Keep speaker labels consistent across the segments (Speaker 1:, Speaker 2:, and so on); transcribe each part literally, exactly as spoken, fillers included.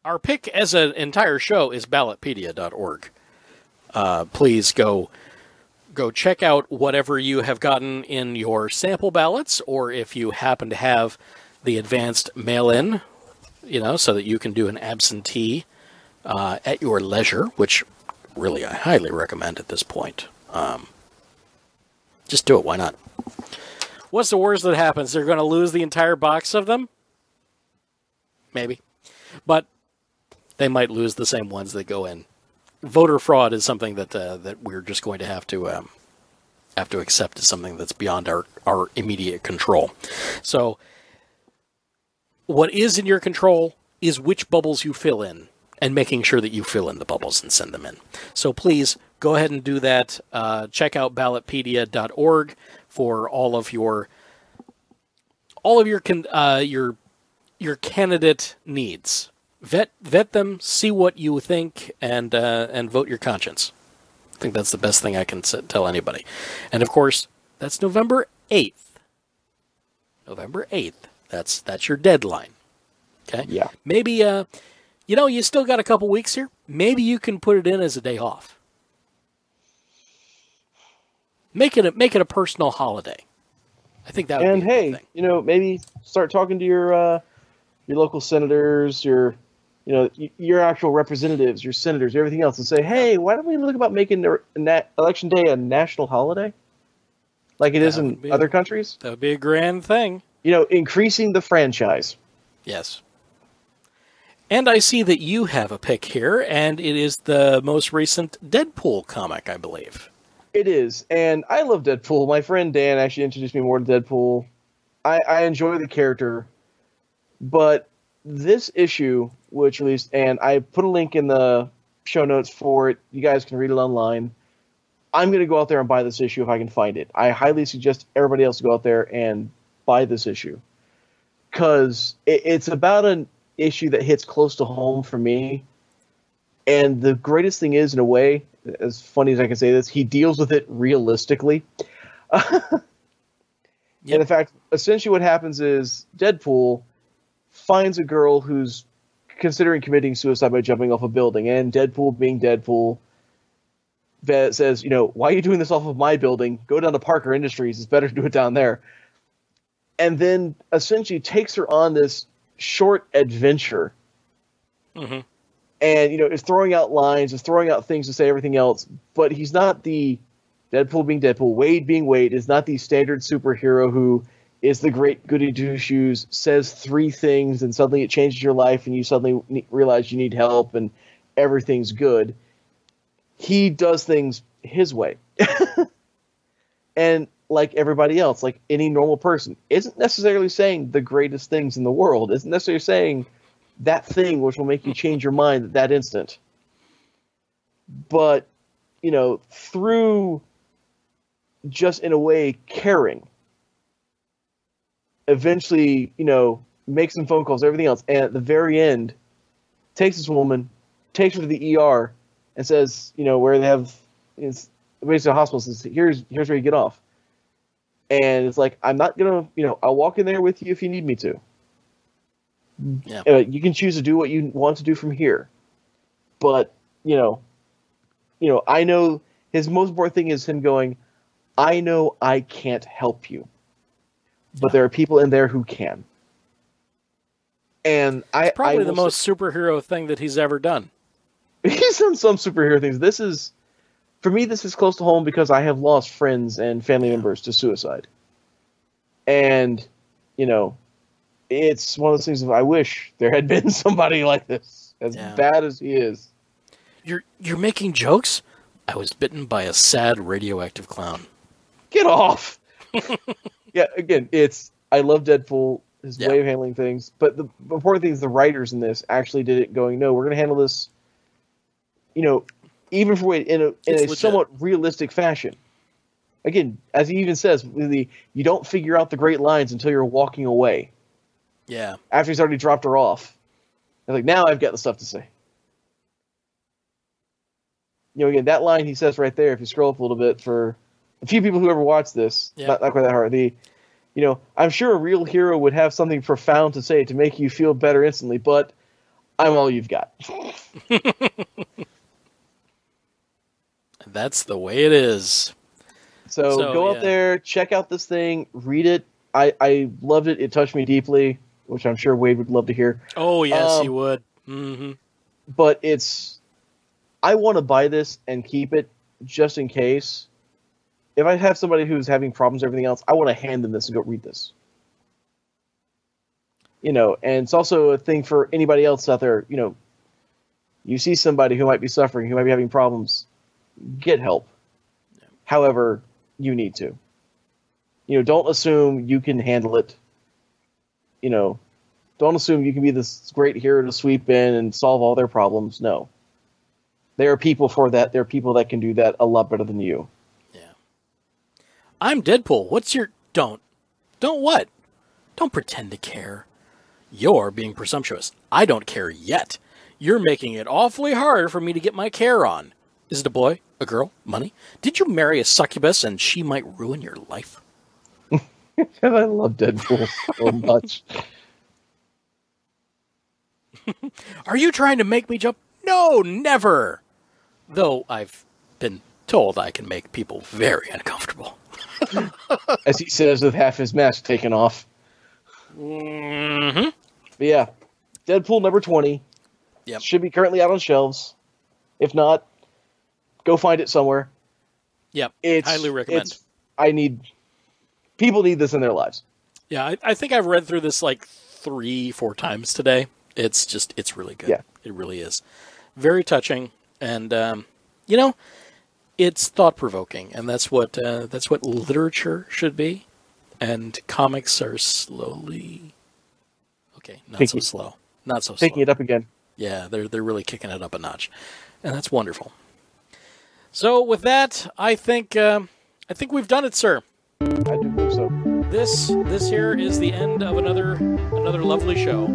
Speaker 1: our pick as an entire show is ballotpedia dot org. Uh, please go go check out whatever you have gotten in your sample ballots, or if you happen to have the advanced mail-in, you know, so that you can do an absentee uh, at your leisure, which really I highly recommend at this point. Um, just do it. Why not? What's the worst that happens? They're going to lose the entire box of them? Maybe. But they might lose the same ones that go in. Voter fraud is something that uh, that we're just going to have to um, have to accept as something that's beyond our, our immediate control. So what is in your control is which bubbles you fill in, and making sure that you fill in the bubbles and send them in. So please go ahead and do that. Uh, check out ballotpedia dot org for all of your all of your uh, your your candidate needs. Vet vet them, see what you think, and uh, and vote your conscience. I think that's the best thing I can tell anybody. And of course, that's November eighth. November eighth. That's that's your deadline. Okay?
Speaker 2: Yeah.
Speaker 1: Maybe uh you know, you still got a couple weeks here. Maybe you can put it in as a day off. Make it a, make it a personal holiday. I think that would
Speaker 2: and
Speaker 1: be a
Speaker 2: hey,
Speaker 1: good thing.
Speaker 2: you know, maybe start talking to your uh, your local senators, your you know, your actual representatives, your senators, everything else, and say, hey, why don't we look about making a na- election day a national holiday, like it
Speaker 1: That
Speaker 2: is in
Speaker 1: would be
Speaker 2: other
Speaker 1: a-
Speaker 2: countries?
Speaker 1: That would be a grand thing.
Speaker 2: You know, increasing the franchise.
Speaker 1: Yes. And I see that you have a pick here, and it is the most recent Deadpool comic, I believe.
Speaker 2: It is, and I love Deadpool. My friend Dan actually introduced me more to Deadpool. I, I enjoy the character, but this issue, which released, and I put a link in the show notes for it. You guys can read it online. I'm going to go out there and buy this issue if I can find it. I highly suggest everybody else to go out there and buy this issue, because it, it's about an issue that hits close to home for me. And the greatest thing is, in a way, as funny as I can say this, he deals with it realistically.
Speaker 1: Yep.
Speaker 2: And in fact, essentially what happens is Deadpool finds a girl who's considering committing suicide by jumping off a building. And Deadpool, being Deadpool, says, you know, why are you doing this off of my building? Go down to Parker Industries. It's better to do it down there. And then essentially takes her on this short adventure.
Speaker 1: Mm-hmm.
Speaker 2: And, you know, is throwing out lines, is throwing out things to say everything else. But he's not the Deadpool being Deadpool. Wade being Wade is not the standard superhero who is the great goody two-shoes, says three things, and suddenly it changes your life, and you suddenly realize you need help, and everything's good. He does things his way. And like everybody else, like any normal person, isn't necessarily saying the greatest things in the world, isn't necessarily saying that thing which will make you change your mind at that instant. But, you know, through just in a way caring, eventually, you know, makes some phone calls, everything else, and at the very end, takes this woman, takes her to the E R, and says, you know, where they have, is basically a hospital, says, here's, here's where you get off. And it's like, I'm not going to, you know, I'll walk in there with you if you need me to.
Speaker 1: Yeah.
Speaker 2: Uh, you can choose to do what you want to do from here. But, you know, you know, I know his most important thing is him going, I know I can't help you, but there are people in there who can. And I
Speaker 1: It's probably
Speaker 2: I
Speaker 1: the
Speaker 2: will
Speaker 1: most
Speaker 2: say,
Speaker 1: superhero thing that he's ever done.
Speaker 2: he's done some superhero things. This is, for me, this is close to home because I have lost friends and family members to suicide. And, you know, it's one of those things that I wish there had been somebody like this, as
Speaker 1: Yeah.
Speaker 2: bad as he is.
Speaker 1: You're you're making jokes? I was bitten by a sad radioactive clown.
Speaker 2: Get off! Yeah, again, it's, I love Deadpool, his
Speaker 1: Yeah.
Speaker 2: way of handling things, but the important thing is the writers in this actually did it going, no, we're going to handle this, you know, even for Wade, in a, in
Speaker 1: It's
Speaker 2: a
Speaker 1: legit.
Speaker 2: somewhat realistic fashion. Again, as he even says, the, you don't figure out the great lines until you're walking away.
Speaker 1: Yeah.
Speaker 2: After he's already dropped her off. It's like, now I've got the stuff to say. You know, again, that line he says right there, if you scroll up a little bit, for a few people who ever watch this,
Speaker 1: Yeah.
Speaker 2: not, not quite that hard, the, you know, I'm sure a real hero would have something profound to say to make you feel better instantly, but I'm all you've got.
Speaker 1: That's the way it is.
Speaker 2: So,
Speaker 1: So,
Speaker 2: go
Speaker 1: yeah.
Speaker 2: out there, check out this thing, read it. I, I loved it. It touched me deeply, which I'm sure Wade would love to hear.
Speaker 1: Oh, yes,
Speaker 2: Um,
Speaker 1: he would. Mm-hmm.
Speaker 2: But it's... I want to buy this and keep it just in case. If I have somebody who's having problems and everything else, I want to hand them this and go read this. You know, and it's also a thing for anybody else out there. You know, you see somebody who might be suffering, who might be having problems, get help.
Speaker 1: Yeah.
Speaker 2: However you need to. You know, don't assume you can handle it. You know, don't assume you can be this great hero to sweep in and solve all their problems. No. There are people for that. There are people that can do that a lot better than you.
Speaker 1: Yeah. I'm Deadpool. What's your... Don't. Don't what? Don't pretend to care. You're being presumptuous. I don't care yet. You're making it awfully hard for me to get my care on. Is it a boy? A girl? Money? Did you marry a succubus and she might ruin your life?
Speaker 2: And I love Deadpool so much.
Speaker 1: Are you trying to make me jump? No, never. Though I've been told I can make people very uncomfortable.
Speaker 2: As he says with half his mask taken off.
Speaker 1: Mm-hmm.
Speaker 2: But yeah, Deadpool number twenty.
Speaker 1: Yep.
Speaker 2: Should be currently out on shelves. If not, go find it somewhere.
Speaker 1: Yep.
Speaker 2: It's,
Speaker 1: Highly recommend.
Speaker 2: It's, I need... People need this in their lives.
Speaker 1: Yeah, I, I think I've read through this like three, four times today. It's just, it's really good.
Speaker 2: Yeah.
Speaker 1: It really is. Very touching. And, um, you know, it's thought-provoking. And that's what, uh, that's what literature should be. And comics are slowly... Okay, not
Speaker 2: Picking-
Speaker 1: so slow. Not so
Speaker 2: Picking
Speaker 1: slow.
Speaker 2: it up again.
Speaker 1: Yeah, they're they're really kicking it up a notch, and that's wonderful. So with that, I think um, I think we've done it, sir.
Speaker 2: I do believe so.
Speaker 1: This this here is the end of another another lovely show.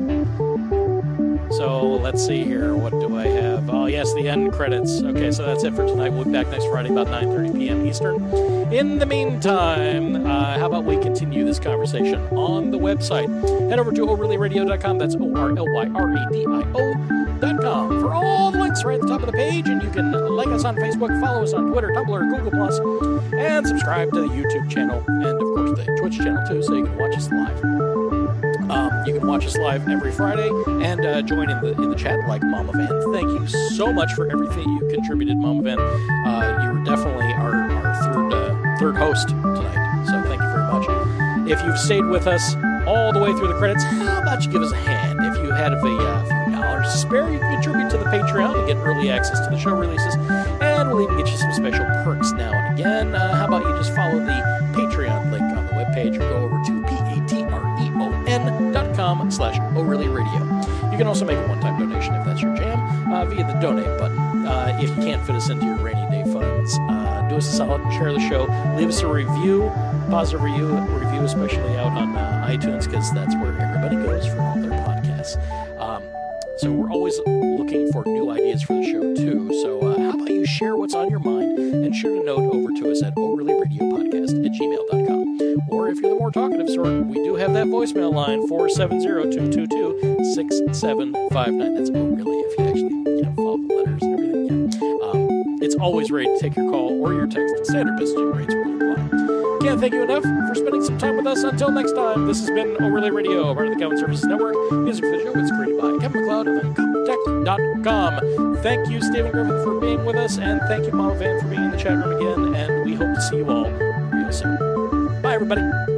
Speaker 1: So let's see here. What do I have? Oh yes, the end credits. Okay, so that's it for tonight. We'll be back next Friday about nine thirty p.m. Eastern. In the meantime, uh, how about we continue this conversation on the website? Head over to o'reilly radio dot com. That's O R L Y R A D I O dot com for all the links right at the top of the page. And you can like us on Facebook, follow us on Twitter, Tumblr, Google Plus, and subscribe to the YouTube channel and, of course, the Twitch channel, too, so you can watch us live. Um, you can watch us live every Friday and uh, join in the in the chat like Mama Van. Thank you so much for everything you contributed, Mama Van. Uh, you were definitely our, our third uh, third host tonight, so thank you very much. If you've stayed with us all the way through the credits, how about you give us a hand? If you had a uh, few dollars to spare, you can contribute to the Patreon and get early access to the show releases, and we'll even get you some special perks now and again. Uh, how about you just follow the Patreon link on the webpage or go over to P-A-T-R-E-O-N dot com slash O'Reilly Radio. You can also make a one-time donation if that's your jam uh, via the donate button. Uh, if you can't fit us into your rainy day funds, uh, do us a solid and share the show. Leave us a review, positive review, review especially out on uh, iTunes, because that's where everybody goes for all their podcasts. Um, so we're always looking for new ideas for the show too. So uh, how about you share what's on your mind and shoot a note over to us at O'Reilly Radio Podcast at gmail dot com. Or if you're the more talkative sort, we do have that voicemail line, four seven zero, two two two, six seven five nine. That's O'Reilly if you actually, you know, follow the letters and everything. Yeah. Um, it's always ready to take your call or your text. Standard messaging rates will apply. Can't thank you enough for spending some time with us. Until next time, this has been O'Reilly Radio, part of the Common Services Network. Music for the show is created by Kevin MacLeod of Incompetech dot com. Thank you, Stephen Griffin, for being with us, and thank you, Mama Van, for being in the chat room again, and we hope to see you all real soon. Bye, everybody.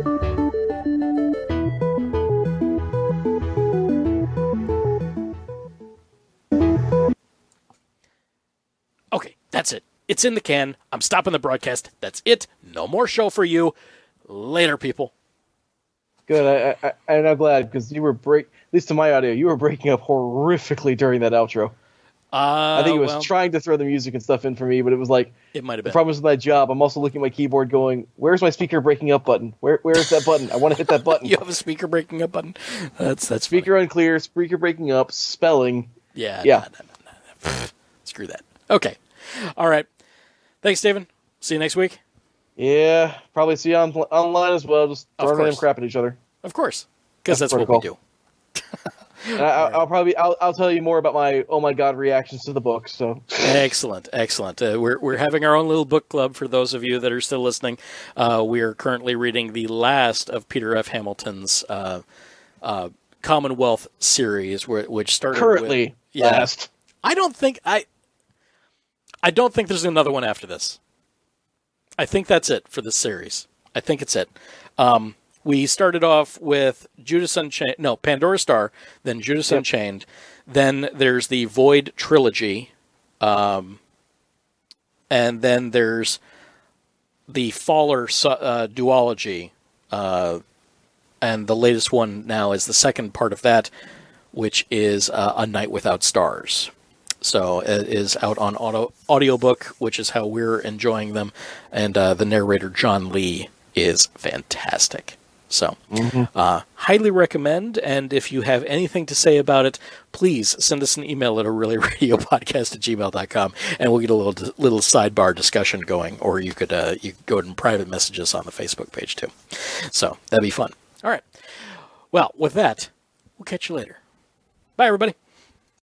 Speaker 1: Okay, that's it. It's in the can. I'm stopping the broadcast. That's it. No more show for you. Later, people.
Speaker 2: Good. I, I, and I'm glad, because you were break. At least to my audio, you were breaking up horrifically during that outro.
Speaker 1: Uh,
Speaker 2: I think it was
Speaker 1: well,
Speaker 2: trying to throw the music and stuff in for me, but it was like
Speaker 1: It might have
Speaker 2: the
Speaker 1: been.
Speaker 2: problem is with my job. I'm also looking at my keyboard, going, "Where's my speaker breaking up button? Where where is that button? I want to hit that button."
Speaker 1: You have a speaker breaking up button. That's that's
Speaker 2: Speaker
Speaker 1: funny.
Speaker 2: unclear. Speaker breaking up. Spelling.
Speaker 1: Yeah.
Speaker 2: Yeah.
Speaker 1: nah, nah, nah, nah. Screw that. Okay. All right. Thanks, Steven. See you next week.
Speaker 2: Yeah, probably see you on online as well. Just
Speaker 1: Of
Speaker 2: throwing random
Speaker 1: course.
Speaker 2: crap at each other.
Speaker 1: Of course, because
Speaker 2: That's
Speaker 1: that's, what we do.
Speaker 2: protocol. I, I'll, I'll probably I'll, I'll tell you more about my oh my god reactions to the book. So
Speaker 1: excellent, excellent. Uh, we're we're having our own little book club for those of you that are still listening. Uh, we are currently reading the last of Peter F. Hamilton's uh, uh, Commonwealth series, where, which started
Speaker 2: currently
Speaker 1: with, yeah,
Speaker 2: last.
Speaker 1: I don't think I. I don't think there's another one after this. I think that's it for this series. I think it's it. Um, we started off with Judas Unchained, no, Pandora Star, then Judas yep. Unchained. Then there's the Void trilogy, um, and then there's the Faller uh, duology, uh, and the latest one now is the second part of that, which is uh, A Night Without Stars. So it is out on auto audiobook, which is how we're enjoying them. And uh, the narrator, John Lee, is fantastic. So mm-hmm. uh, highly recommend. And if you have anything to say about it, please send us an email at a really radio podcast at gmail dot com, and we'll get a little little sidebar discussion going. Or you could uh, you could go and private message us on the Facebook page too. So that'd be fun. All right. Well, with that, we'll catch you later. Bye, everybody.